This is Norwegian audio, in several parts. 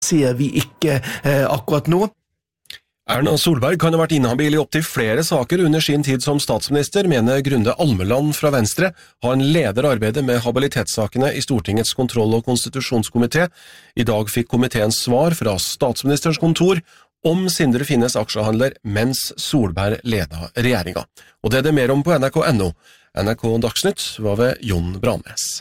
ser vi ikke akkurat nå. Erna Solberg kan ha vært inhabil I opptil flere saker under sin tid som statsminister, mener Grunde Almeland fra Venstre. Han leder arbeidet med habilitetssakene I Stortingets kontroll- og konstitusjonskomité. I dag fikk komiteens svar fra statsministerens kontor om Sindre Finnes aksjehandler mens Solberg ledet regjeringa. Og det det mer om på NRK.no. NRK Dagsnytt var ved Jon Brannes.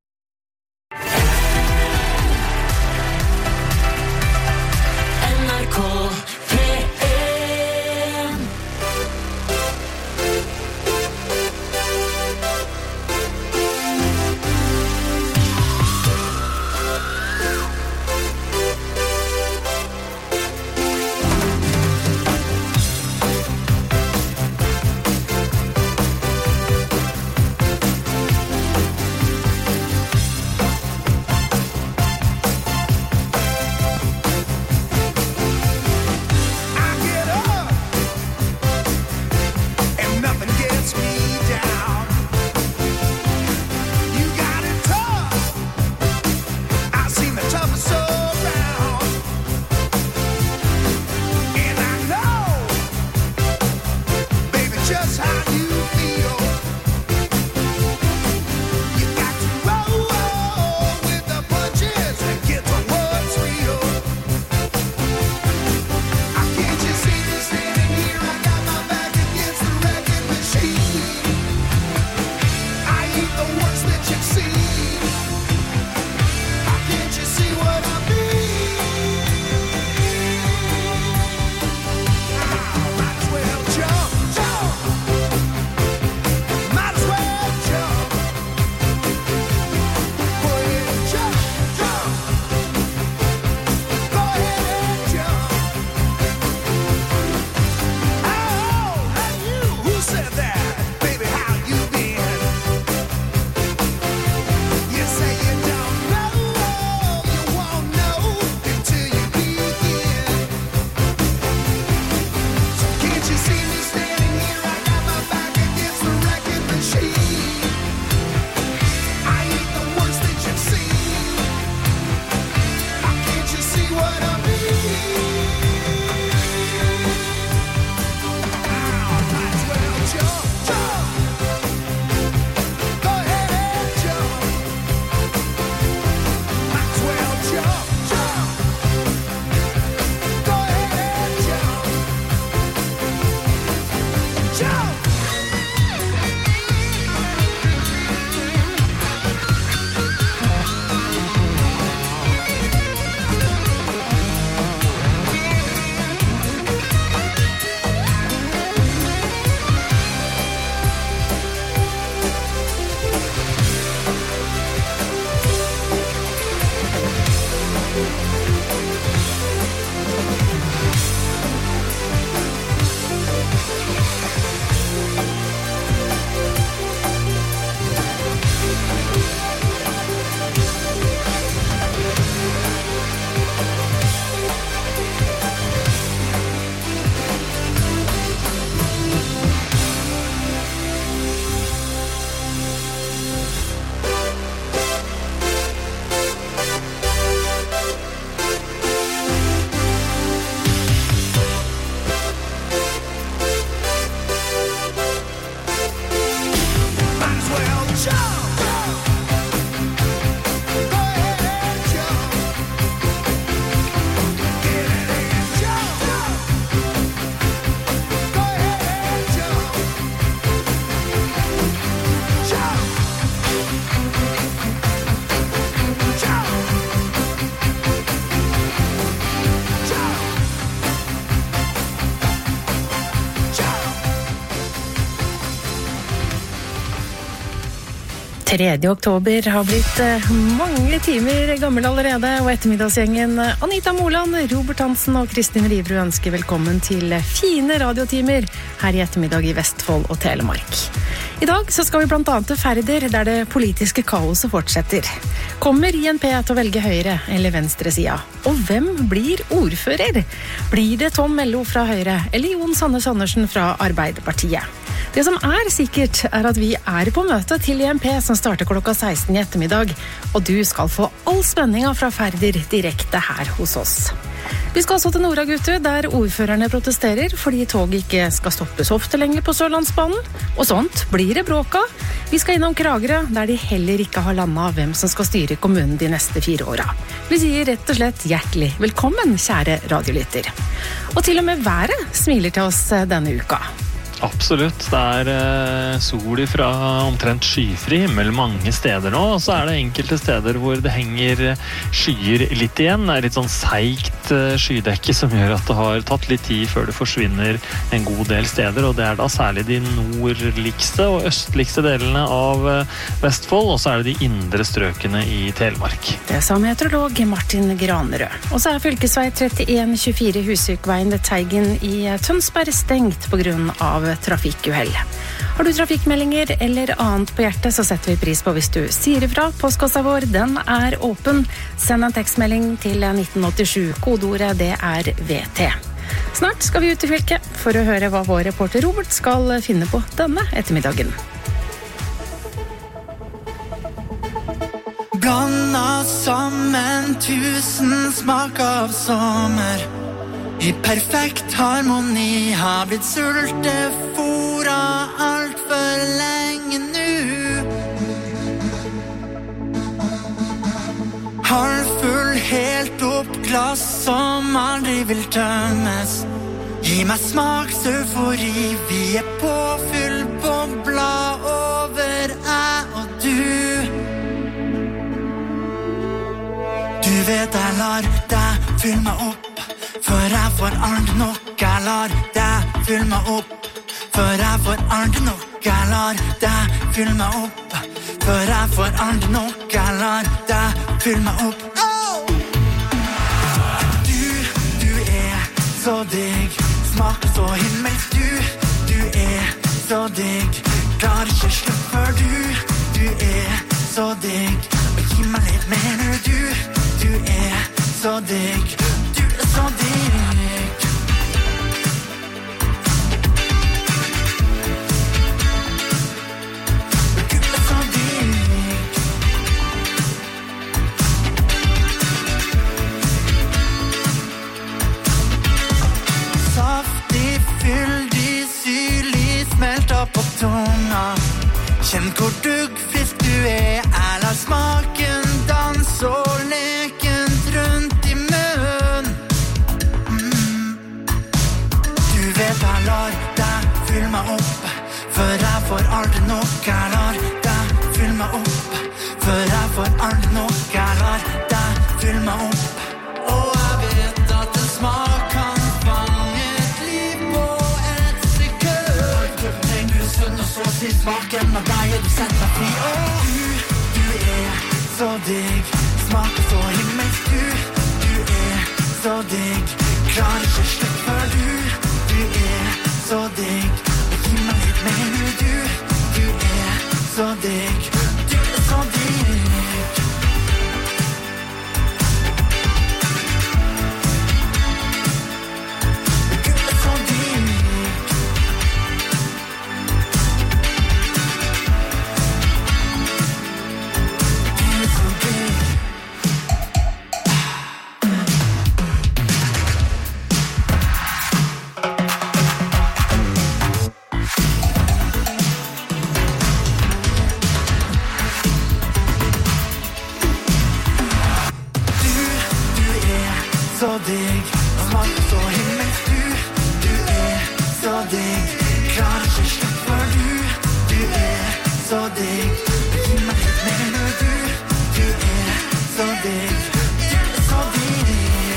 Oktober har blitt mange timer gammel allerede, og ettermiddagsgjengen Anita Moland, Robert Hansen og Kristin Riverud ønsker velkommen til fine radiotimer her i ettermiddag i Vestfold og Telemark. I dag så skal vi blant annet til Færder, der det politiske kaoset fortsetter. Kommer INP til å velge høyre eller venstre sida? Og hvem blir ordfører? Blir det Tom Mello fra Høyre eller Jon Sannes Andersen fra Arbeiderpartiet? Det som sikkert at vi på møte til INP som starter klokka 16 i ettermiddag, og du skal få all spenninga fra Færder direkte her hos oss. Vi skal også til Nora-Gutu, der ordførerne protesterer fordi toget ikke skal stoppes ofte lenger på Sørlandsbanen, og sånt blir det bråk av. Vi skal innom Kragerø, der de heller ikke har landet hvem som skal styre kommunen de neste 4 åra. Vi sier rett og slett hjertelig velkommen, kjære radiolytter. Og til og med været smiler til oss denne uka. Absolutt, det sol fra omtrent skyfri himmel mange steder nå, og så det enkelte steder hvor det henger skyer litt igjen. Det litt sånn seigt skydekke som gjør at det har tatt litt tid før det forsvinner en god del steder, og det da særlig de nordligste og østligste delene av Vestfold, og så det de indre strøkene i Telemark. Det sa meteorolog Martin Granerød. Og så fylkesvei 3124 Husvikveien ved Teigen i Tønsberg stengt på grunn av trafikkuhell. Har du trafikkmeldinger eller annet på hjertet, så setter vi pris på hvis du sier ifra. Postkassa vår, den åpen. Send en tekstmelding til 1987. Kodeordet, det VT. Snart skal vi ut i fylket for å høre hva vår reporter Robert skal finne på denne ettermiddagen. Blanda sammen 1000 smak av sommer I perfekt harmoni har blitt sultefora alt for lenge nu. Halvfull helt opp glass som aldri vil tømmes. Gi meg smakseufori, vi på full bobla over og du. Du vet jeg lar deg fylle meg opp. For jeg får aldri nok, jeg lar deg fylle meg opp. For jeg får aldri nok, jeg lar deg fylle meg opp. For jeg får aldri nok, jeg lar deg fylle meg opp. Du så digg, smaker så himmelsk. Du så digg, klarer ikke slutt før du så digg. Og gi meg litt mer nå, du så digg. Så digg. Du så digg. Saftig, fyldig, syrlig, smelter på tunga. Kjenn hvor duggfisk du jeg lar smaken danse og lekent rundt i munnen. Jeg lar deg fylle meg opp. For jeg får aldri nok. Jeg lar deg fylle meg opp. For jeg får aldri nok. Jeg lar deg fylle meg opp. Og jeg vet at en smak kan fange et liv på et sekund. Trenger du sunn og så sier smaken av deg du setter meg fri. Du så digg, smaker så himmelsk. Du så digg, klarer ikke slutt før du så digg. Og gi meg litt mer nå, du så digg. Du så digg. Du så digg. Du så digg. Så digg, smaker så himmelsk. Du så digg, klarer ikke slutt før du så digg. Gi meg litt mer nå, du så digg. Du så digg.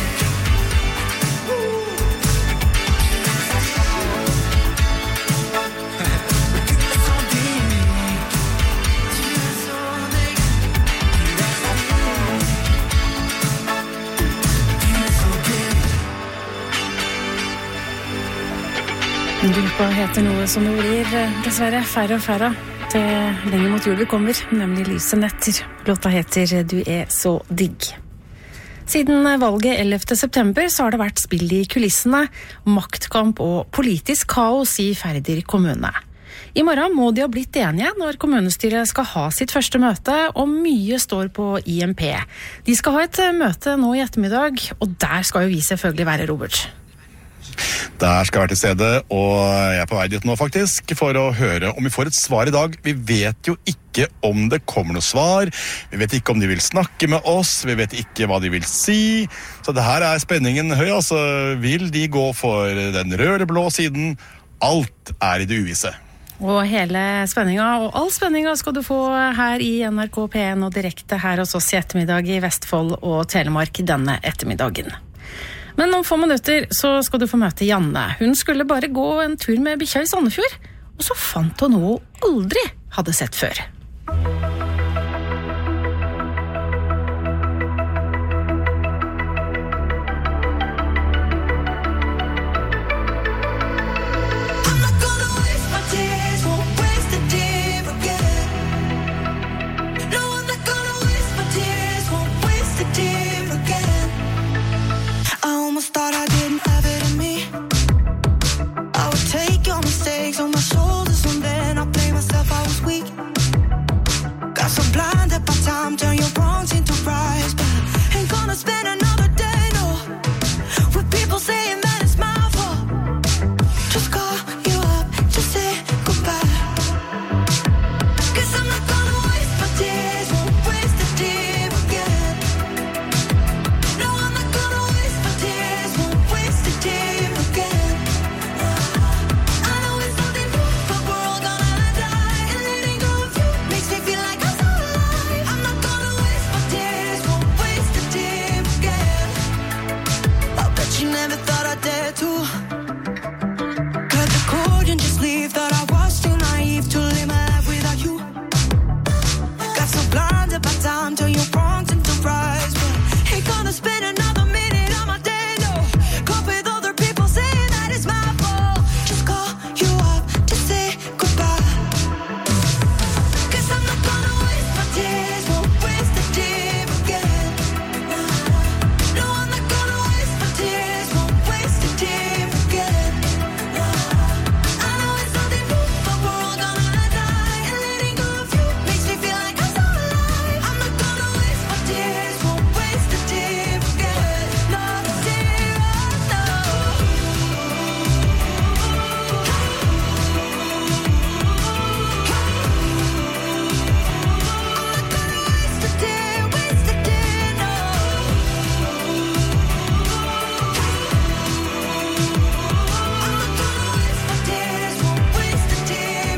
Grupa heter noe som det blir dessverre færre og færre til lenger mot jul vi kommer, nemlig Lyse netter. Låta heter Du så digg. Siden valget 11. september så har det vært spill i kulissene, maktkamp og politisk kaos i Færder kommune. I morgen må de ha blitt enige når kommunestyret skal ha sitt første møte, og mye står på IMP. De skal ha et møte nå i ettermiddag, og der skal jo vi selvfølgelig være, Robert. Der skal jeg være til stede, og jeg på vei dit nå faktisk, for å høre om vi får et svar i dag. Vi vet jo ikke om det kommer noe svar, vi vet ikke om de vil snakke med oss, vi vet ikke hva de vil si, så det her spenningen høy, altså. Vil de gå for den røde eller blå siden? Alt i det uvisse. Og hele spenninga, og all spenninga skal du få her i NRK P1 og direkte her hos oss i ettermiddag i Vestfold og Telemark denne ettermiddagen. Men om få minutter så skal du få møte Janne. Hun skulle bare gå en tur med bikkja i Sandefjord, og så fant hun noe hun aldri hadde sett før. Thought I didn't have it in me. I would take your mistakes on my shoulders, and then I blame myself. I was weak. Got so blinded by time, turn your wrongs into rights, but ain't gonna spend another day, no, with people saying that it's my fault. Just call you up, just say goodbye. 'Cause I'm not gonna waste my tears, won't waste a tear again. No, I'm not gonna waste my tears. I know it's nothing new, but we're all gonna die, and letting go of you makes me feel like I'm so alive. I'm not gonna waste my tears, won't waste a tear again. I bet you never thought I'd dare to cut the cord and just leave. Thought I was too naive to live my life without you. Got so blinded by time, turn your wrongs into rights, but ain't gonna spend another minute on my day, no. Caught with other people saying that it's my fault. Just call you up to say goodbye. 'Cause I'm not gonna waste my tears, won't waste a tear again. No, I'm not gonna waste my tears, won't waste a tear again. I know it's nothing new, but we're all gonna die, and letting go of you makes me feel like I'm so alive. I'm not gonna waste my tears, won't waste a tear again. Not a tear, no. Waste a tear, no. I'm not gonna waste my tears, won't waste a tear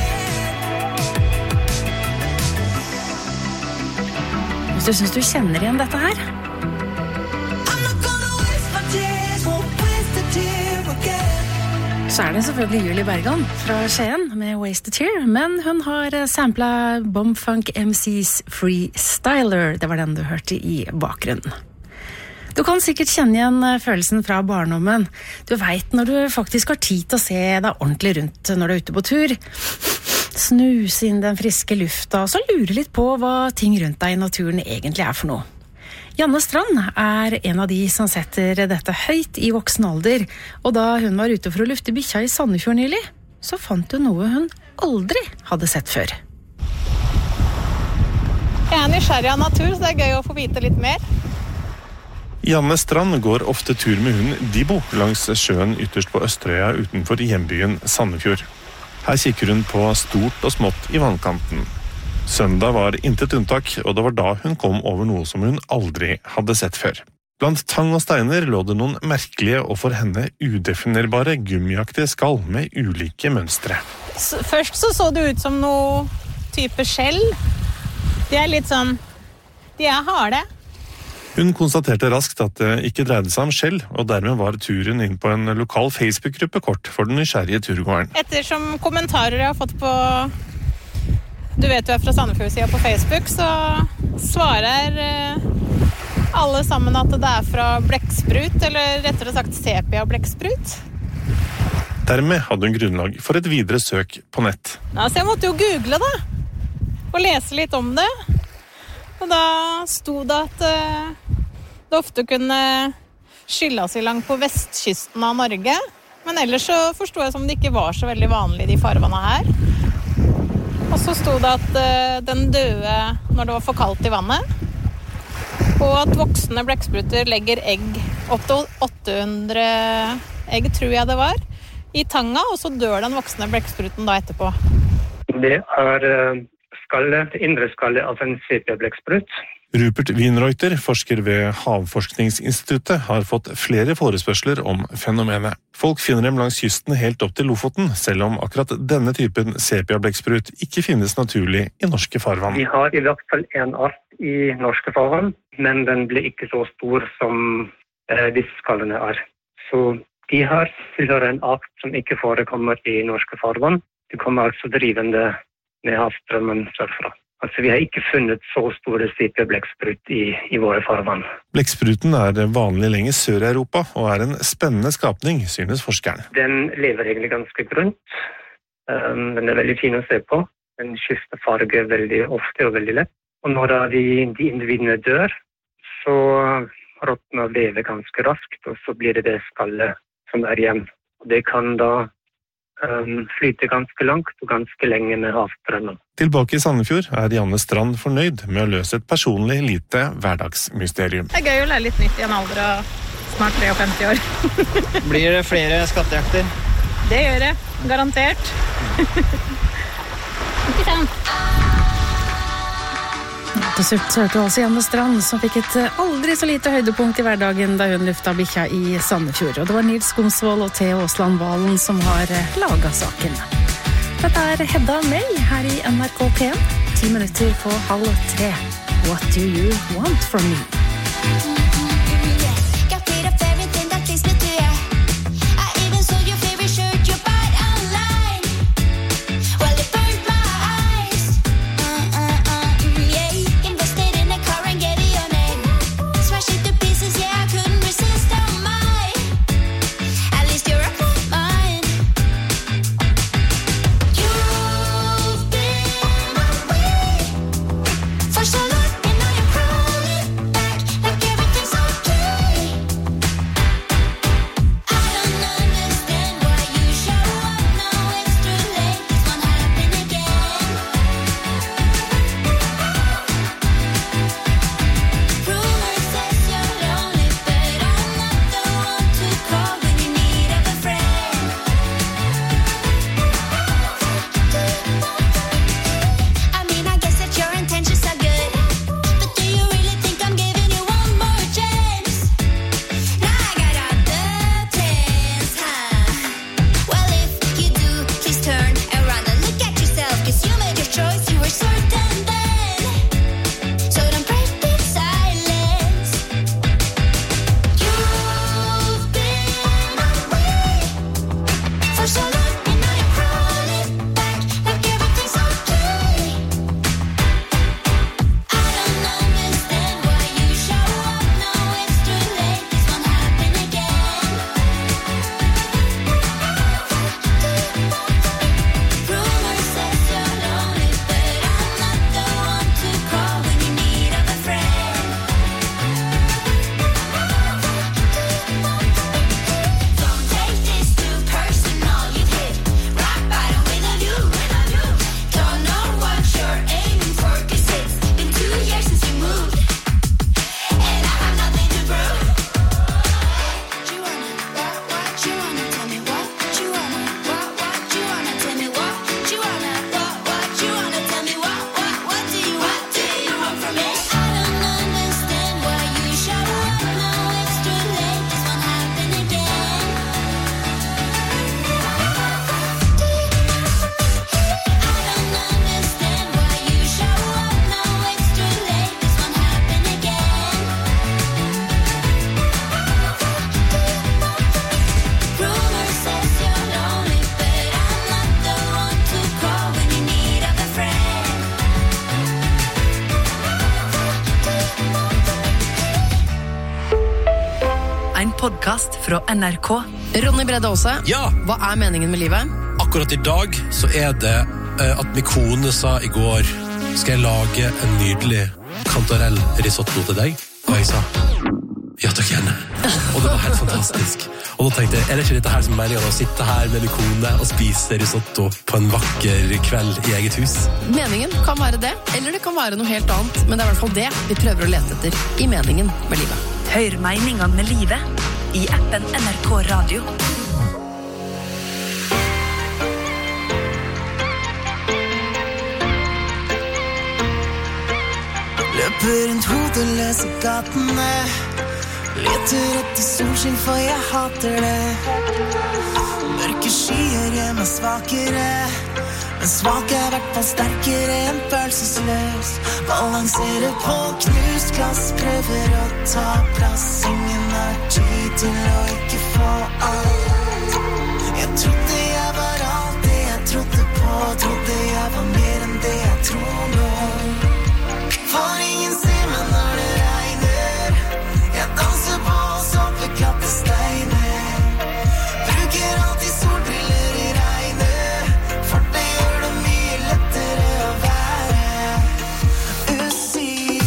again. Hvis du synes du kjenner igjen dette her, I'm not gonna waste my tears, won't waste a tear again. så det selvfølgelig Julie Bergan fra Skien med Waste a Tear, men hun har samplet Bombfunk MC's Freestyler. Det var den du hørte i bakgrunnen. Du kan sikkert kjenne igjen følelsen fra barndommen. Du vet når du faktisk har tid til å se deg ordentlig rundt når du er ute på tur. Snuse inn den friske lufta, og så lure litt på hva ting rundt deg i naturen egentlig er for noe. Janne Strand en av de som setter dette høyt i voksen alder, og da hun var ute for å lufte bikkja i Sandefjord nylig, så fant hun noe hun aldri hadde sett før. Jeg nysgjerrig av natur, så det gøy å få vite litt mer. Janne Strand går ofte tur med hunden Dibo langs sjøen ytterst på Østerøya utenfor hjembyen Sandefjord. Her kikker hun på stort og smått i vannkanten. Søndag var intet unntak, og det var da hun kom over noe som hun aldri hadde sett før. Blant tang og steiner lå det noen merkelige og for henne udefinerbare gummiaktige skall med ulike mønstre. Først så det ut som noe type skjell. De litt sånn, de harde. Hun konstaterte raskt at det ikke dreide seg om skjell, og dermed var turen inn på en lokal Facebook-gruppe kort for den nysgjerrige turgåeren. Ettersom kommentarer jeg har fått på, du vet du fra Sandefjord-siden på Facebook, så svarer alle sammen at det fra blekksprut, eller rettere sagt sepia-blekksprut. Dermed hadde hun grunnlag for et videre søk på nett. Ja, så jeg måtte jo google da, og lese litt om det. Og da sto det at det ofte kunne skylles i lang på vestkysten av Norge, Men ellers så forstod jeg som det ikke var så veldig vanlig I de farvannene her. Og så stod det at den døde når det var for kaldt I vannet. Og at voksne blekkspruter legger egg opp til 800 egg, tror jeg det var, I tanga, og så dør den voksne blekkspruten da etterpå. Det skallet, det indre skallet av en sepia-blekksprut. Rupert Wienreuter, forsker ved Havforskningsinstituttet, har fått flere forespørsler om fenomenet. Folk finner dem langs kysten helt opp til Lofoten, selv om akkurat denne typen sepia-blekksprut ikke finnes naturlig I norske farvann. Vi har I hvert fall en art I norske farvann, men den blir ikke så stor som disse skallene Så de her tilhører en art som ikke forekommer I norske farvann. De kommer altså drivende med havstrømmen sørfra. Altså vi har ikke funnet så store sepia-blekksprut I våre farvann. Blekkspruten vanlig lenger sør I Europa, og en spennende skapning, synes forskeren. Den lever egentlig ganske grunt. Den veldig fin å se på. Den skifter farge veldig ofte og veldig lett. Og når de individene dør, så råtner vevet ganske raskt, og så blir det skallet som igjen. Og det kan da flyte ganske langt og ganske lenge med havstrømmen. Tilbake I Sandefjord Janne Strand fornøyd med å løse et personlig lite hverdagsmysterium. Det gøy å lære litt nytt I en alder av snart 53 år. Blir det flere skattejakter? Det gjør det, garantert. Ikke sant? Til slutt hørte vi også Janne Strand, som fikk et aldri så lite høydepunkt I hverdagen da hun lufta bikkja I Sandefjord. Og det var Nils Skomsvold og Theo Åsland Valen som har laget saken. Dette Hedda May her I NRK P1, 10 minutter på 2:30. What do you want from me? podcast fra NRK. Ronny Brede Aase, ja. Hva meningen med livet? Akkurat I dag så det at min kone sa I går skal jeg lage en nydelig kantarell risotto til deg, og jeg sa ja takk gjerne. Og det var helt fantastisk. Og da tenkte jeg, det ikke dette her som meningen å sitte her med min kone og spise risotto på en vakker kveld i eget hus? Meningen kan være det, eller det kan være noe helt annet, men det er i hvert fall det vi prøver å lete etter i Meningen med livet. Hør Meningen med livet i appen NRK Radio. Løper rundt hodet, leser gatene. Leter etter solskinn, for jeg hater det. Mørke skyer gjør meg svakere, men svak er hvert fall sterkere enn følelsesløs. Balanserer på knust glass, prøver å ta plass. Ingen har tid til å ikke få alt. Jeg trodde jeg var alt det jeg trodde på. Trodde jeg var mer enn det jeg tror nå. For ingen ser meg når det regner. Jeg danser på såpeklatte steiner. Bruker alltid solbriller i regnet, for det gjør det mye lettere å være usynlig.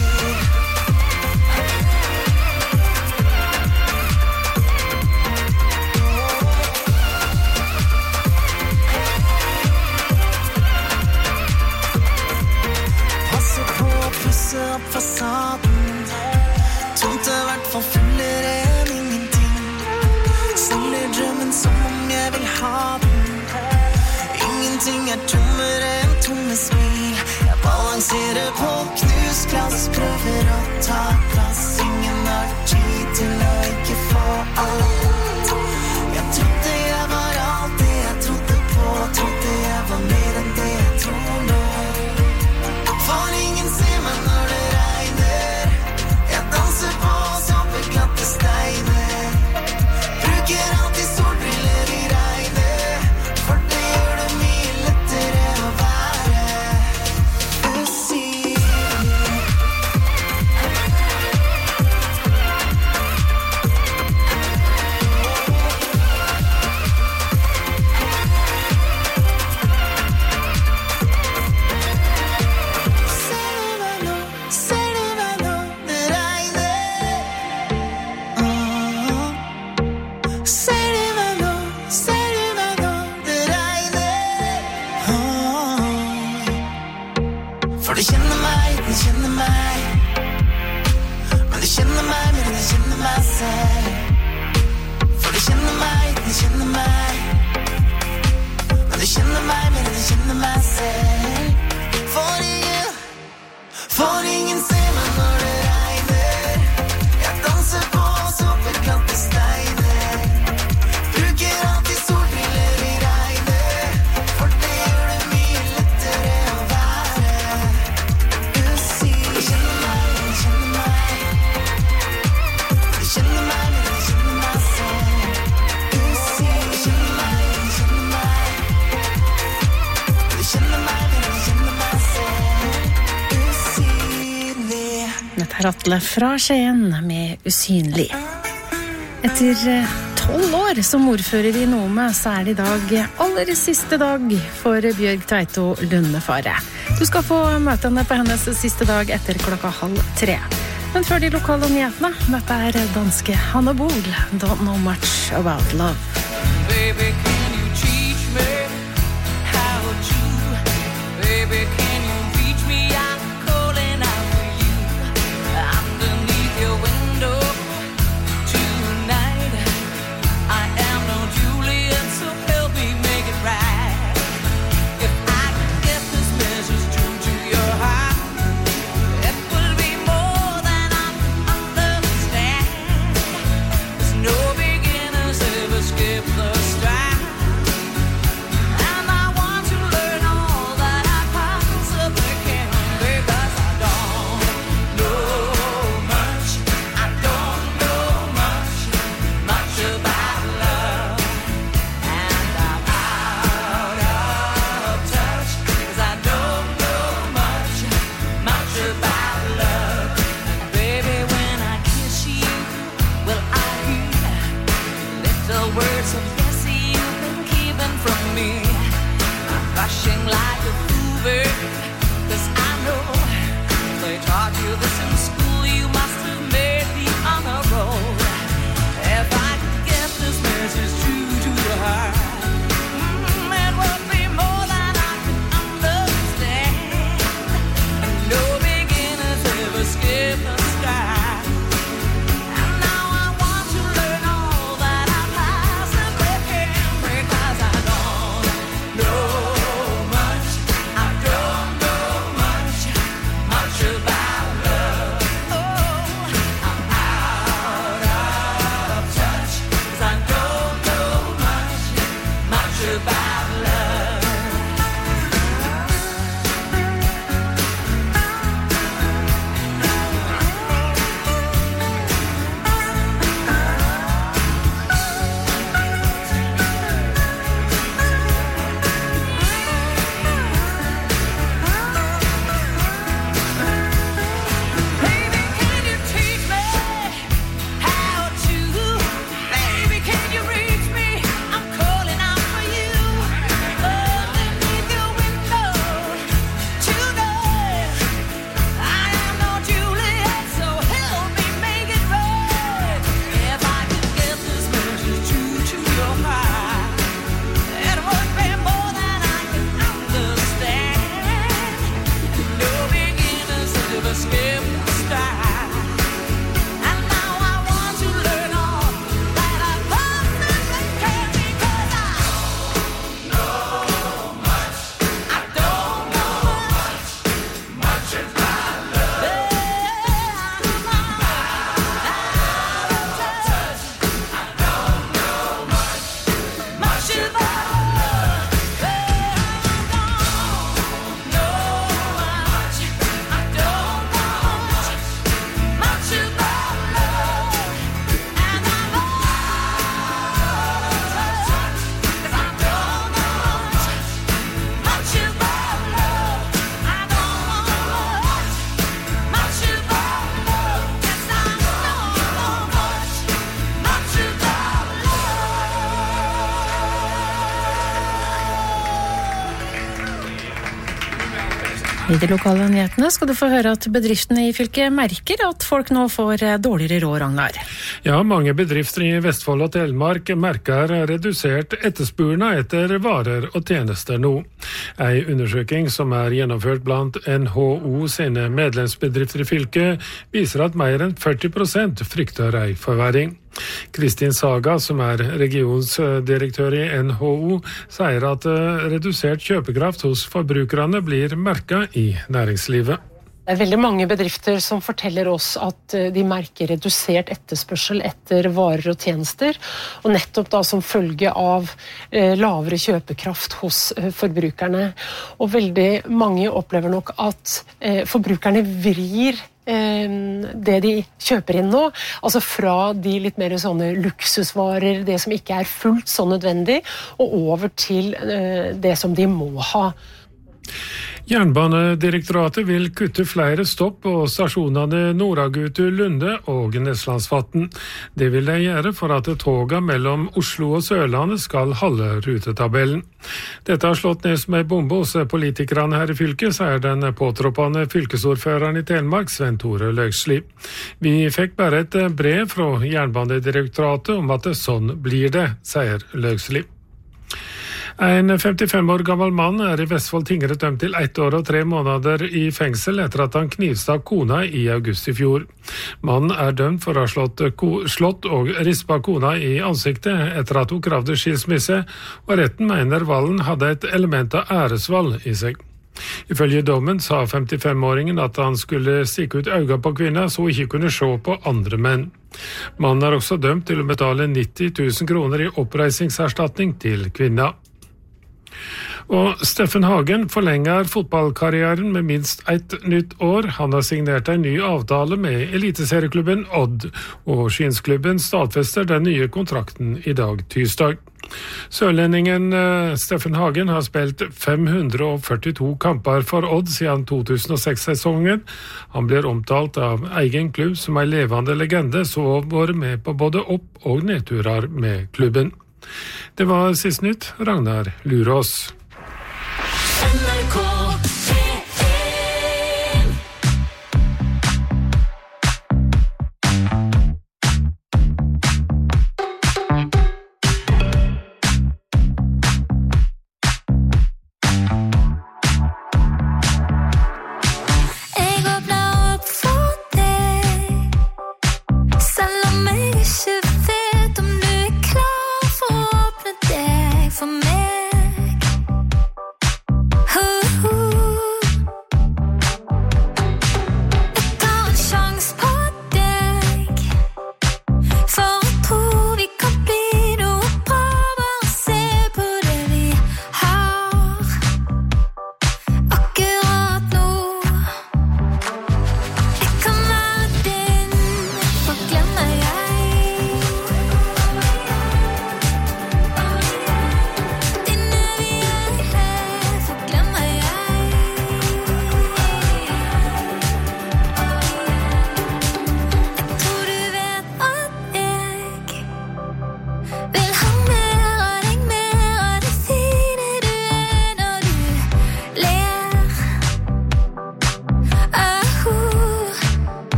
Passer på å pusse opp fasaden. Tomt er hvert fall fullere enn ingenting. Stiller drømmen som om jeg vil ha den. Ingenting er tommere enn tomme smil. Jeg balanserer på knust glass, prøver å ta plass. Ingen har tid til å ikke få alt. Jeg trodde jeg var alt det jeg trodde på. Trodde jeg var mer enn det jeg tror nå. For ingen ser meg når det regner. Jeg danser på såpeklatte steiner. Bruker alltid solbriller i regnet, for det gjør det mye lettere å være usynlig. Ser du meg nå, det regner. Ser du meg nå, det regner. For du kjenner meg, men du kjenner meg mer enn jeg kjenner meg selv. For du kjenner meg, men du kjenner meg mer enn jeg kjenner meg selv. For ingen ser meg når det regner. Jeg danser på såpeklatte steiner. Bruker alltid solbriller i regnet, for det gjør det mye lettere å være usynlig. Du kjenner meg, du kjenner meg. Du kjenner meg mer enn jeg kjenner meg selv. Usynlig. Du kjenner meg, du kjenner meg. Du kjenner meg mer enn jeg kjenner meg selv. Dette er Atle fra Skien med Usynlig. Etter 12 år som ordfører i Nome, så er det i dag aller siste dag for Bjørg Tveito Lundefare. Du skal få møte henne på hennes siste dag etter 2:30. Men før de lokale nyhetene, dette er danske Hanne Bol, Don't Know Much About Love. Baby, can you teach me how to? Baby, can you reach me? I'm calling out for you. Underneath your window tonight. I am no Juliet, so help me make it right. If I can get this message through to your heart, it will be more than I can understand. There's no beginners ever skip the start. And I want to learn all that I possibly can, because I don't know much. I don't know much about love. And I'm out of touch, 'cause I don't know much about love. And baby, when I kiss you, will I hear little words of yes you've been keeping from me? I'm rushing like a Hoover, 'cause I know they taught you this in school. You must have made me on the road. If I could get I de lokale nyhetene skal du få høre at bedriftene I fylket merker at folk nå får dårligere råd, Ragnar. Ja, mange bedrifter I Vestfold og Telemark merker redusert etterspurnad etter varer og tjenester nå. En undersøking som gjennomført blant NHO sine medlemsbedrifter I fylket viser at mer enn 40% frykter en forverring. Kristin Saga, som regionsdirektør I NHO, sier at redusert kjøpekraft hos forbrukerne blir merket I næringslivet. Det veldig mange bedrifter som forteller oss at de merker redusert etterspørsel etter varer og tjenester, og nettopp da som følge av lavere kjøpekraft hos forbrukerne. Og veldig mange opplever nok at forbrukerne vrir det de kjøper inn nå, altså fra de litt mer sånne luksusvarer, det som ikke fullt så nødvendig, og over til det som de må ha. Jernbanedirektoratet vil kutte flere stopp på stasjonene Noragutu, Lunde og Neslandsvatn. Det vil de gjøre for at toga mellom Oslo og Sørlandet skal holde rutetabellen. Dette har slått ned som en bombe hos politikerne her I fylket, sier den påtroppende fylkesordføreren I Telemark, Sven Tore Løgsli. Vi fikk bare et brev fra Jernbanedirektoratet om at sånn blir det, sier Løgsli. En 55 år gammel mann I Vestfold tingrett dømt til 1 år og 3 måneder I fengsel etter at han knivstakk kona I august I fjor. Mannen dømt for å ha slått og rispet kona I ansiktet etter at hun kravde skilsmisse, og retten mener volden hadde et element av æresvold I seg. Ifølge dommen sa 55-åringen at han skulle stikke ut øynene på kvinna så hun ikke kunne se på andre menn. Mannen også dømt til å betale 90 000 kroner I oppreisingserstatning til kvinna. Og Steffen Hagen forlenger fotballkarrieren med minst et nytt år. Han har signert en ny avtale med eliteserieklubben Odd, og skinsklubben stadfester den nye kontrakten I dag, tirsdag. Sørlendingen Steffen Hagen har spilt 542 kamper for Odd siden 2006-sesongen. Han blir omtalt av egen klubb som en levende legende, så var med på både opp- og nedturer med klubben. Det var sist nytt, Ragnar Lurås. NRK For meg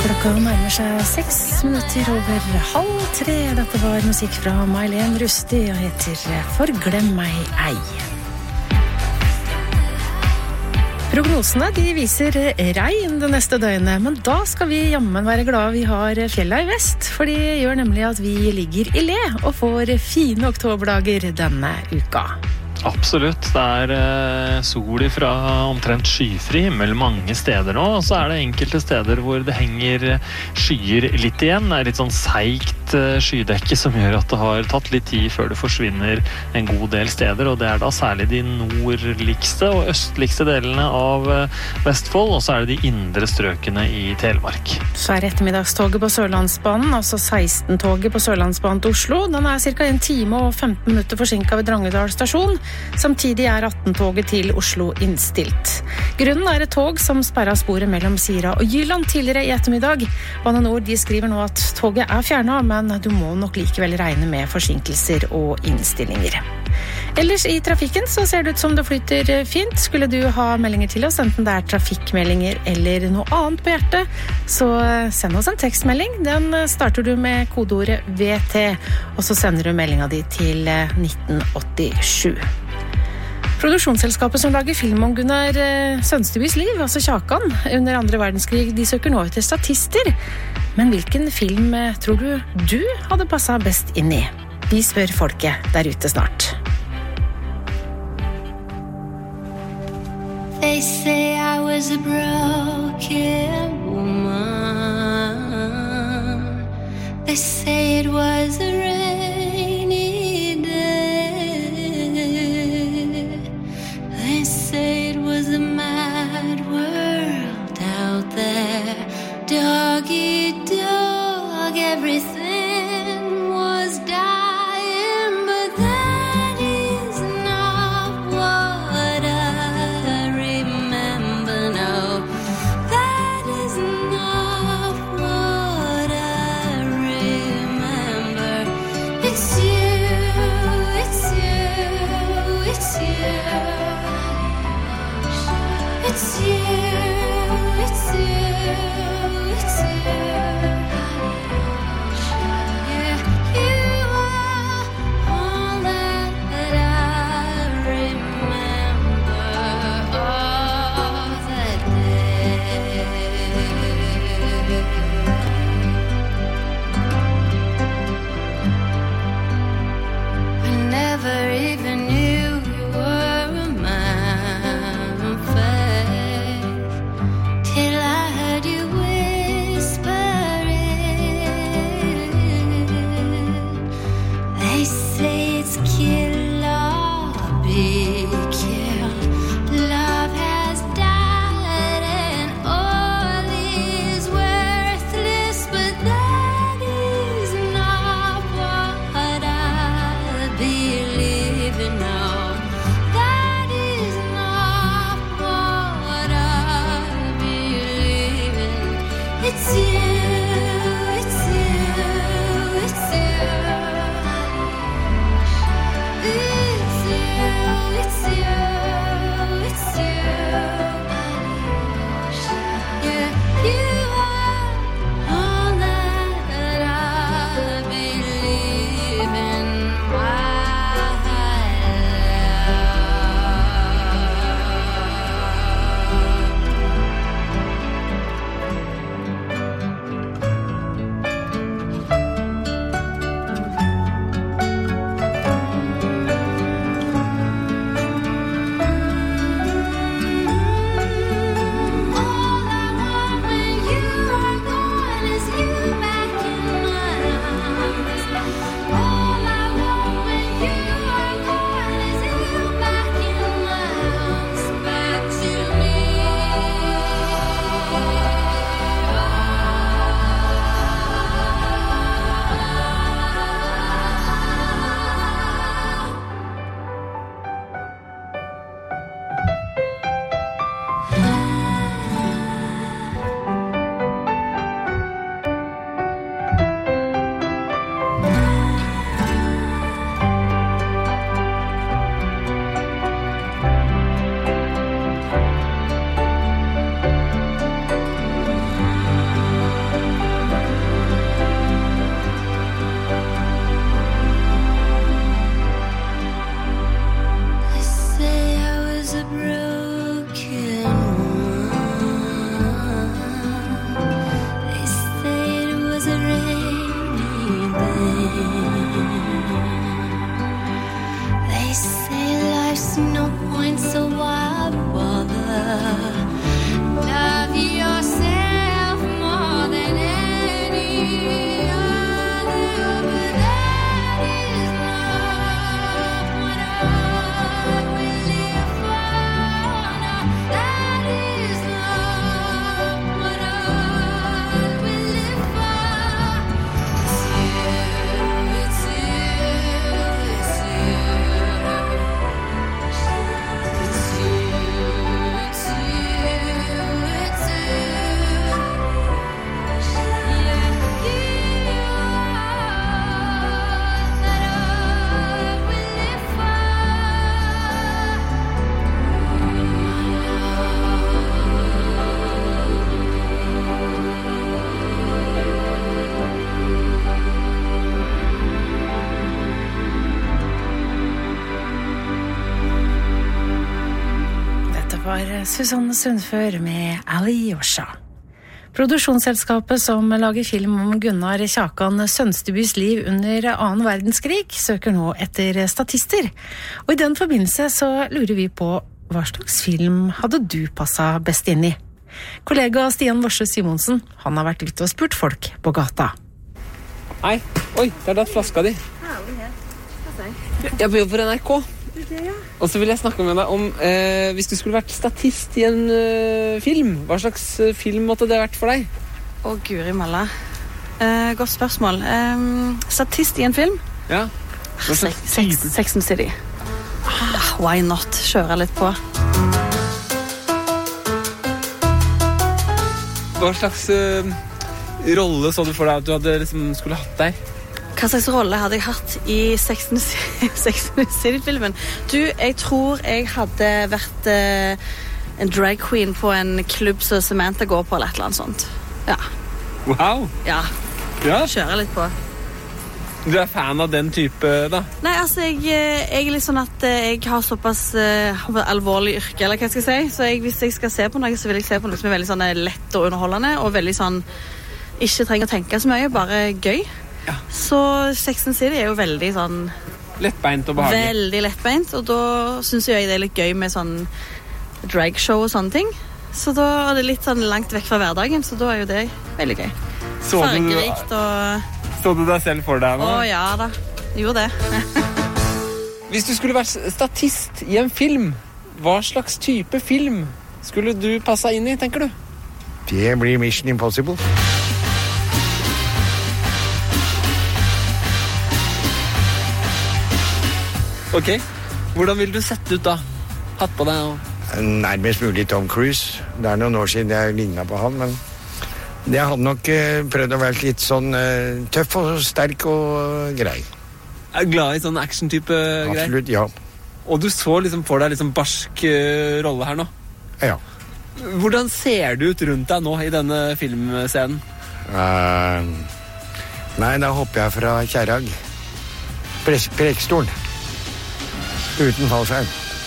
Klokka nærmer seg 6:06:30. Dette var musikk fra May-Len Rusti og heter Forglem meg ei. Prognosene de viser regn det neste døgnet, men da skal vi jammen være glade vi har fjella i vest, for de gjør nemlig at vi ligger i le og får fine oktoberdager denne uka. Absolutt. Det sol fra omtrent skyfri himmel mange steder nå, og så det enkelte steder hvor det henger skyer litt igjen. Det litt sånn seigt skydekke som gjør at det har tatt litt tid før det forsvinner en god del steder, og det da særlig de nordligste og østligste delene av Vestfold, og så det de indre strøkene i Telemark. Så ettermiddagstoget på Sørlandsbanen, altså 16-toget på Sørlandsbanen til Oslo, den ca. 1 time og 15 minutter forsinket ved Drangedal stasjon. Samtidig 18-toget til Oslo innstilt. Grunnen et tog som sperret sporet mellom Sira og Jylland tidligere i ettermiddag. Bane Nor de skriver nå at toget fjernet, men du må nok likevel regne med forsinkelser og innstillinger. Ellers i trafikken så ser det ut som det flyter fint. Skulle du ha meldinger til oss, enten det trafikkmeldinger eller noe annet på hjertet, så send oss en tekstmelding. Den starter du med kodeordet VT, og så sender du meldingen din til 1987. Produksjonsselskapet som lager film om Gunnar Sønstebys liv, altså Kjakan, under 2. verdenskrig, de søker nå etter statister. Men hvilken film tror du hadde passet best inn i? Vi spør folket der ute snart. They say I was a broken woman. They say it was a rainy day. They say it was a mad world out there. Dog eat dog, everything was dying, but that is not what I remember. No, that is not what I remember. It's you, it's you, it's you. It's you, it's you, it's you. var Susanne Sundfør med Alyosha. Produksjonsselskapet som lager film om Gunnar Kjakan Sønstebys liv under 2. verdenskrig søker nå etter statister. Og i den forbindelse så lurer vi på hva slags film hadde du passet best inn i? Kollega Stian Vorse Simonsen, han har vært ute og spurt folk på gata. Hei, oi, det datt flaska di. Jeg jobber for NRK. Og så vil jeg snakke med deg om hvis du skulle vært statist i en film. Hva slags film måtte det vært for deg? Å, Guri malla. Godt spørsmål. Statist i en film? Ja. Sex and City. Why not? Kjøre litt på. Hva slags rolle så du for deg at du hadde liksom skulle hatt der? Hva slags rolle hadde jeg hatt i Sex and City-filmen? Du, jeg tror jeg hadde vært en drag queen på en klubb som Samantha går på, eller et eller annet sånt. Ja. Wow! Ja. Kjøre litt på. Du fan av den type, da? Nei, altså, jeg litt sånn at jeg har såpass alvorlig yrke, eller hva skal jeg si. Så hvis jeg skal se på noe, så vil jeg se på noe som veldig sånn lett og underholdende, og veldig sånn, ikke trenger å tenke så mye, bare gøy. Ja. Så Sex and City jo veldig sånn lettbeint og behagelig. Veldig lettbeint, og da synes jeg det litt gøy med sånn dragshow og sånne ting. Så da det litt sånn langt vekk fra hverdagen, så da jo det veldig gøy. Fargerikt og... Så du deg selv for deg nå? Å ja da, jeg gjorde det. Hvis du skulle vært statist i en film, hva slags type film skulle du passe inn i, tenker du? Det blir Mission Impossible. Ok, hvordan vil du sette ut da? Hatt på deg og... Nærmest mulig Tom Cruise. Det noen år siden jeg lignet på han, men jeg hadde nok prøvd å være litt sånn tøff og sterk og grei. Glad i sånn action-type greier? Absolutt, ja. Og du så liksom for deg liksom barsk rolle her nå? Ja. Hvordan ser du ut rundt deg nå i denne filmscenen? Nei, da hopper jeg fra kjærag. Prekestolen. Uten fallskjerm.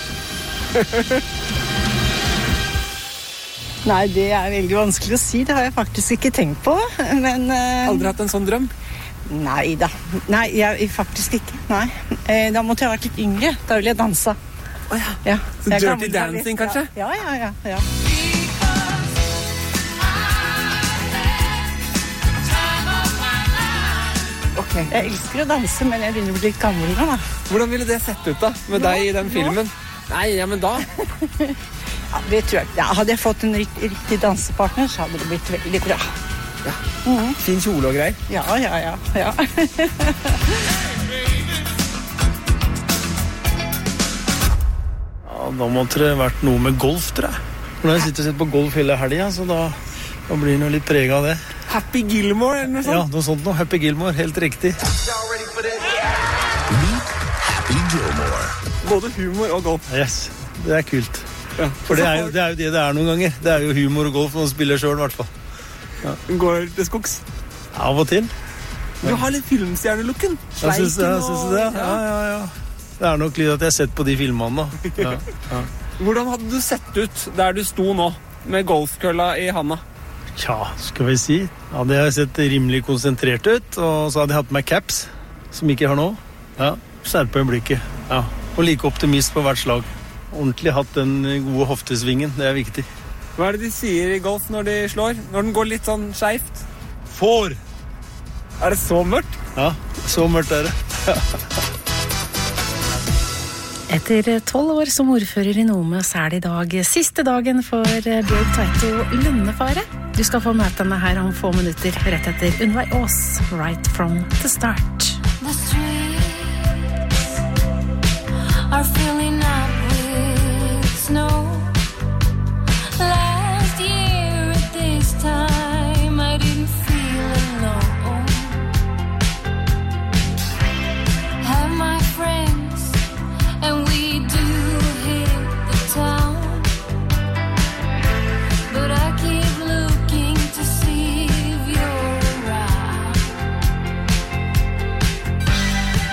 Nei, det veldig vanskelig å si. Det har jeg faktisk ikke tenkt på. Men, aldri hatt en sånn drøm? Nei da. Nei, jeg faktisk ikke. Nei. Da måtte jeg vært litt yngre. Da ville jeg dansa. Ja. Så dirty dancing, kanskje? Ja. Okay. Jeg elsker å danse, men jeg begynner å bli litt gammel nå, da. Hvordan ville det sett ut da, med deg i den filmen? Nei, ja, men da? Ja, det tror jeg. Ja, hadde jeg fått en riktig dansepartner, så hadde det blitt veldig bra. Ja. Fin kjole og greier? Ja. Ja, da måtte det vært noe med golf, tror jeg. Når jeg sitter og ser på golf hele helgen, så da blir det noe litt preget av det. Happy Gilmore, eller noe sånt? Ja, noe sånt noe. Happy Gilmore, helt riktig. Happy Gilmore. Både humor og golf. Yes, det kult. Ja. For det jo det noen ganger. Det jo humor og golf når man spiller selv, i hvert fall. Ja. Går til skogs? Av og til. Du har litt filmstjerne-looken. Jeg synes det. Ja. Det nok litt at jeg har sett på de filmene da. Ja. Hvordan hadde du sett ut der du sto nå, med golfkølla i handa? Tja, skal vi si. Hadde jeg sett rimelig konsentrert ut, og så hadde jeg hatt meg caps, som ikke har nå. Ja, skjerpe i blikket. Ja, og like optimist på hvert slag. Ordentlig hatt den gode hoftesvingen, det viktig. Hva det de sier i golf når de slår? Når den går litt sånn skjevt? Får! Det så mørkt? Ja, så mørkt det. Etter 12 år som ordfører i Nome, så det i dag siste dagen for Bjørg Tveito Lundefare. Du skal få møte henne her om få minutter, rett etter Unnveig Aas, Right From The Start. The streets are filling up with snow. Last year at this time I didn't feel alone. Have my friends and we do hit the town, but I keep looking to see if you're around.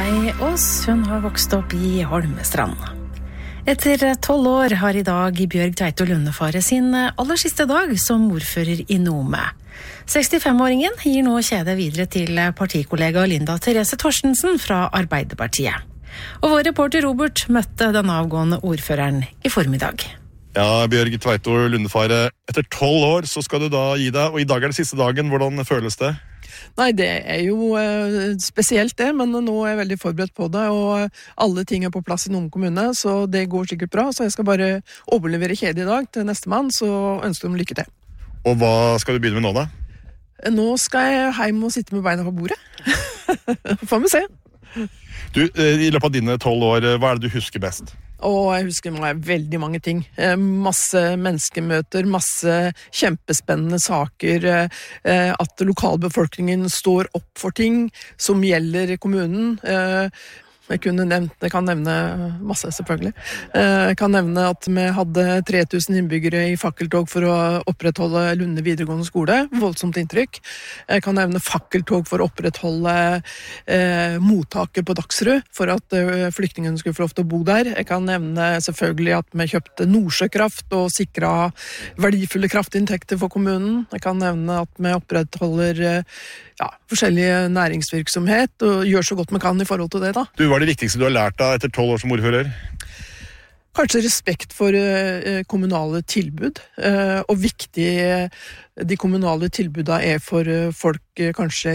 Solveig Aas. Hun har vokst opp i Holmestrand. Etter 12 år har i dag Bjørg Tveito Lundefare sin aller siste dag som ordfører i Nome. 65-åringen gir nå kjedet videre til partikollega Linda Therese Torstensen fra Arbeiderpartiet. Og vår reporter Robert møtte den avgående ordføreren i formiddag. Ja, Bjørg Tveito Lundefare, etter 12 år så skal du da gi deg, og i dag det siste dagen. Hvordan føles det? Nei, det jo spesielt det, men nå jeg veldig forberedt på det, og alle ting på plass i Nome kommune, så det går sikkert bra, så jeg skal bare overlevere kjedet i dag til neste mann, så ønsker de lykke til. Og hva skal du begynne med nå da? Nå skal jeg hjem og sitte med beina på bordet. Får vi se. Du, i løpet av dine 12 år, hva det du husker best? Og jeg husker veldig mange ting. Masse menneskemøter, masse kjempespennende saker, at lokalbefolkningen står opp for ting som gjelder kommunen. Jeg kan nevne masse selvfølgelig. Jeg kan nevne at vi hadde 3000 innbyggere i fakkeltog for å opprettholde Lunde videregående skole. Voldsomt inntrykk. Jeg kan nevne fakkeltog for å opprettholde mottaket på Dagsrud, for at flyktningene skulle få lov til å bo der. Jeg kan nevne selvfølgelig at vi kjøpte Nordsjøkraft og sikret verdifulle kraftinntekter for kommunen. Jeg kan nevne at vi opprettholder forskjellige næringsvirksomhet og gjør så godt vi kan i forhold til det da. Du, hva det viktigste du har lært deg etter 12 år som ordfører? Kanskje respekt for kommunale tilbud, og viktig de kommunale tilbudene for folk kanskje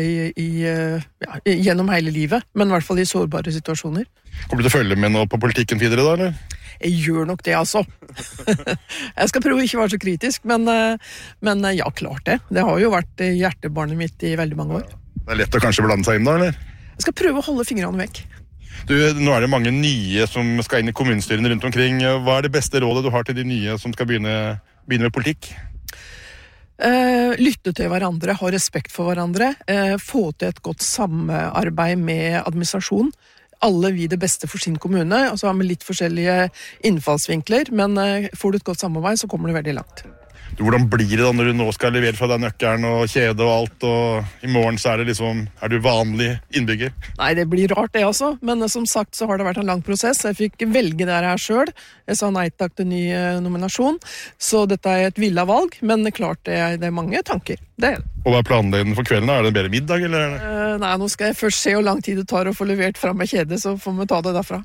gjennom hele livet, men i hvert fall i sårbare situasjoner. Kommer du til å følge med nå på politikken videre da, eller? Jeg gjør nok det, altså. Jeg skal prøve å ikke være så kritisk, men ja, klart det. Det har jo vært hjertebarnet mitt i veldig mange år. Det lett å kanskje blande seg inn da, eller? Jeg skal prøve å holde fingrene vekk. Du, nå det mange nye som skal inn i kommunestyrene rundt omkring. Hva det beste rådet du har til de nye som skal begynne med politikk? Lytte til hverandre, ha respekt for hverandre, få til et godt samarbeid med administrasjon. Alle vil det beste for sin kommune, og så har vi litt forskjellige innfallsvinkler, men får du et godt samarbeid, så kommer du veldig langt. Du, hvordan blir det da når du nå skal levere fra deg nøkkelen og kjede og alt, og i morgen så det liksom, du vanlig innbygger? Nei, det blir rart det altså, men som sagt så har det vært en lang prosess. Jeg fikk velge det her selv. Jeg sa nei takk til ny nominasjon, så dette et villet valg, men klart det mange tanker. Det det. Og hva planen din for kvelden? Det en bedre middag, eller? Nei, nå skal jeg først se hvor lang tid det tar å få levert frem med kjede, så får vi ta det derfra.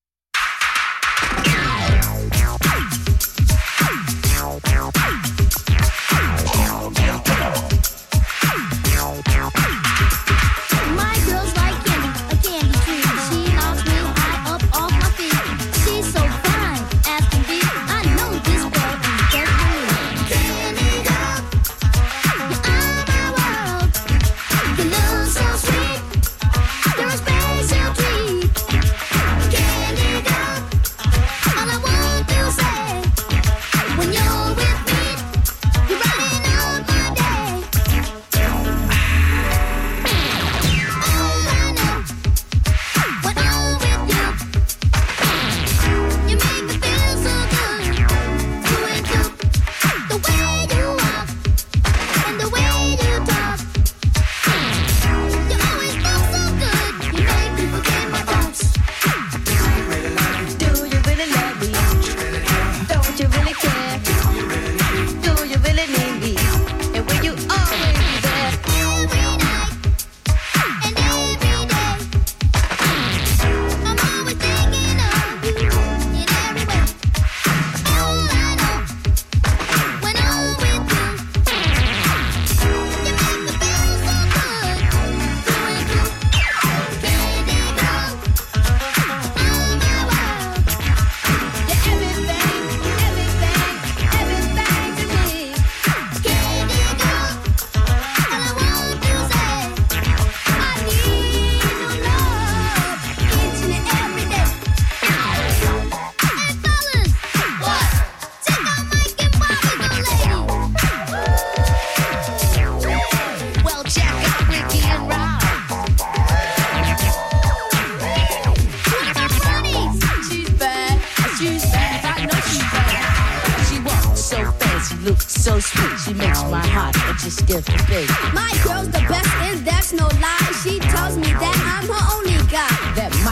so sweet, she makes my heart just give a beat. My girl's the best and that's no lie. She tells me that I'm her only guy. That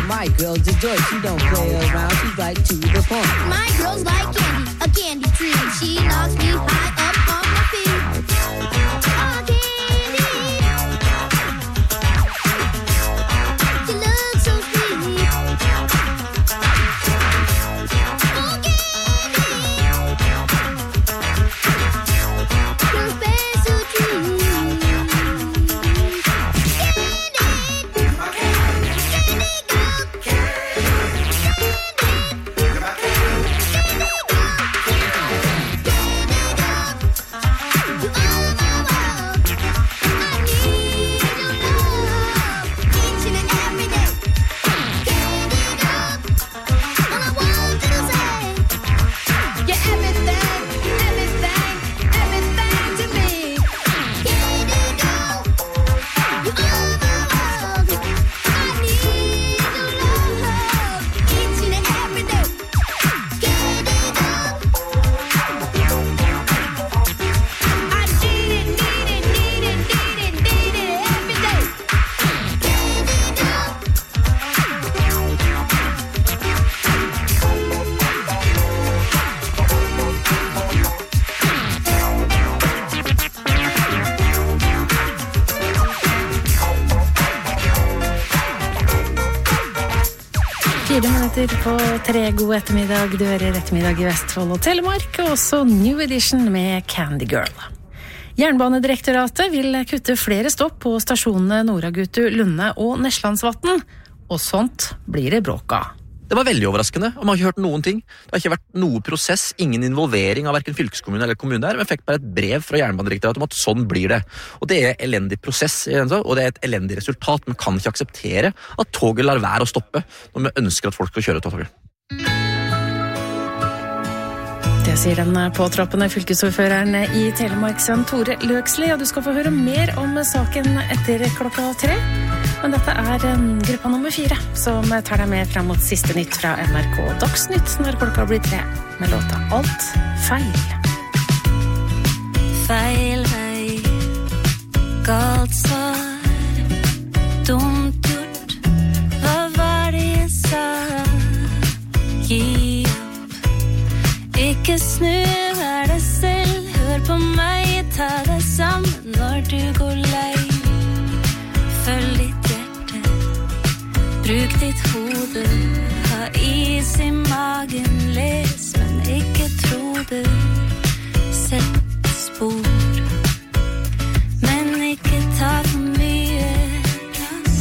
My girl's a joy, she don't play around, she's right to the point. My girl's like candy, a candy tree. She knocks me high up on my feet. Oh, candy. You look so sweet. Oh, candy. Your special treat. På 3 god ettermiddag, du hører ettermiddag i Vestfold og Telemark, og også New Edition med Candy Girl. Jernbanedirektoratet vil kutte flere stopp på stasjonene Noragutu, Lunde og Neslandsvatn, og sånt blir det bråk av. Det var veldig overraskende, og man har ikke hørt noen ting. Det har ikke vært noe prosess, ingen involvering av hverken fylkeskommune eller kommune der, men fikk bare et brev fra Jernbanedirektoratet om at sånn blir det. Og det er elendig prosess, og det er et elendig resultat. Man kan ikke akseptere at toget lar være å stoppe når vi ønsker at folk skal kjøre toget. Det sier den påtroppende fylkesordføreren i Telemark, Svein Tore Løksli, og du skal få høre mer om saken etter 3:00. Men dette er gruppa nummer 4 som tar deg med frem mot siste nytt fra NRK Dagsnytt når klokka blir 3 med låta Alt feil. Feil vei, galt svar, dumt gjort, hva var det jeg sa? Gi opp, ikke snu, vær deg selv, hør på meg, ta deg sammen når du går lei. Følg ditt bruk ditt hode, ha is i magen, les, men ikke tro det. Sett spor, men ikke ta for mye plass.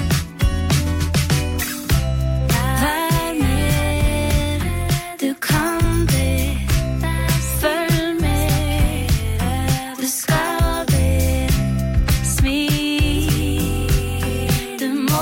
Vær med, du kan det, følg med, du skal det, smil, du må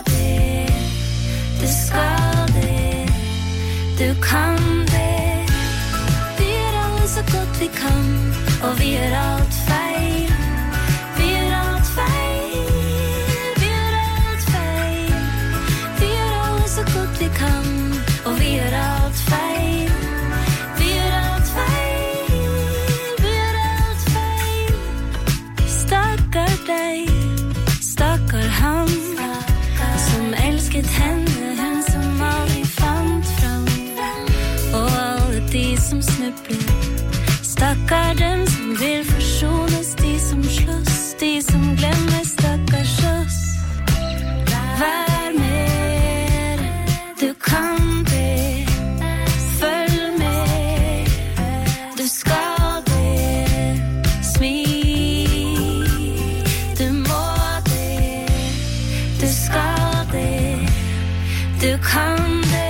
du kan det. Vi gjør alle så godt vi kan, og vi gjør alt feil. Vi gjør alt feil, vi gjør alt feil. Vi gjør alle så godt vi kan, og vi gjør alt feil. Vi gjør alt feil, vi gjør alt feil. Stakkar deg, stakkar han, som elsket henne, hun som aldri fant fram. Og alle de som snubler, stakkar dem som vil forsones, de som slåss, de som glemmer, stakkars oss. Vær med, du kan det, følg med, du skal det, smil, du må det, du skal det, du kan det.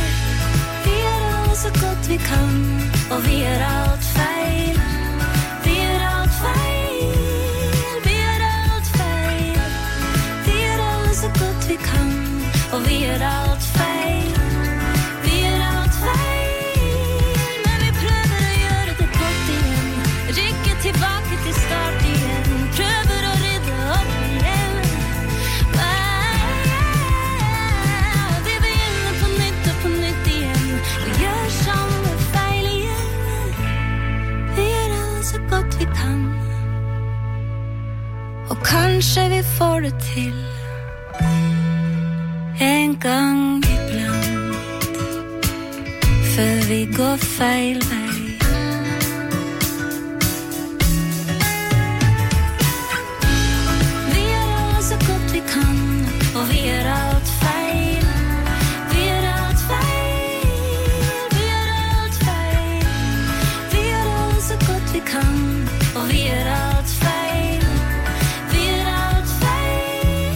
Så godt vi kan, og vi gjør alt feil. Vi gjør alt feil, vi gjør alt feil. Vi gjør alle så godt vi kan, og vi gjør alt feil. Vi gjør alt feil, men vi prøver å gjøre det godt igjen. Rykke tilbake til start igjen, prøver å rydde opp igjen. Vi begynner på nytt og på nytt igjen, og gjør samme feil igjen. Vi gjør alt så godt vi kan, og kanskje vi får det til. En gang iblant, før vi går feil vei. Vi gjør så godt vi kan, og vi gjør alt feil. Vi gjør alt feil, vi gjør alt feil. Vi gjør så godt vi kan, og vi gjør alt feil. Vi gjør alt feil.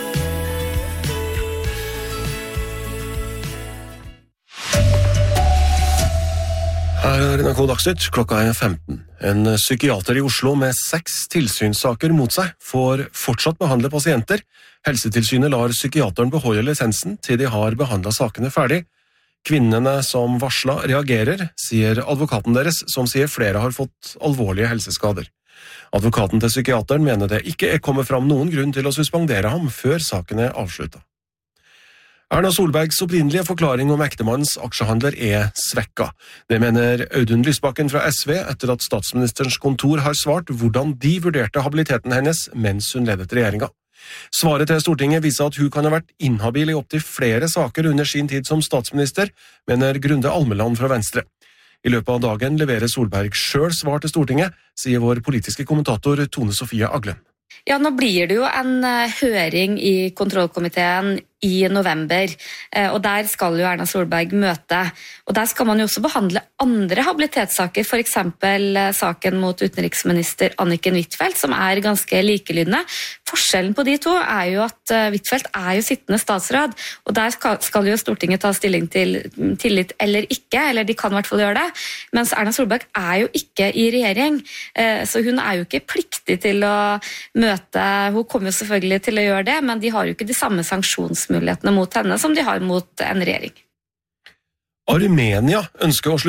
Her er NRK Dagsnytt, klokka er 15. En psykiater i Oslo med 6 tilsynssaker mot seg får fortsatt behandle pasienter. Helsetilsynet lar psykiateren beholde lisensen til de har behandlet sakene ferdig. Kvinnene som varslet reagerer, sier advokaten deres, som sier flere har fått alvorlige helseskader. Advokaten til psykiateren mener det ikke er kommet fram noen grunn til å suspendere ham før saken er avsluttet. Erna Solbergs opprinnelige forklaring om ektemannens aksjehandler er svekket. Det mener Audun Lysbakken fra SV etter at statsministerens kontor har svart hvordan de vurderte habiliteten hennes mens hun ledet regjeringa. Svaret til Stortinget viser at hun kan ha vært inhabil i opptil flere saker under sin tid som statsminister, mener Grunde Almeland fra Venstre. I løpet av dagen leverer Solberg selv svar til Stortinget, sier vår politiske kommentator Tone Sofie Aglen. Ja, nå blir det jo en høring i kontrollkomiteen i november, og der skal jo Erna Solberg møte. Og der skal man jo også behandle andre habilitetssaker, for eksempel saken mot utenriksminister Anniken Huitfeldt, som er ganske likelydende. Forskjellen på de to er jo at Huitfeldt er jo sittende statsråd, og der skal jo Stortinget ta stilling til tillit eller ikke, eller de kan i hvert fall gjøre det, mens Erna Solberg er jo ikke i regjering, så hun er jo ikke pliktig til å møte, hun kommer jo selvfølgelig til å gjøre det, men de har jo ikke de samme sanksjonsmulighetene mot henne som de har mot en regjering. Armenia ønsker å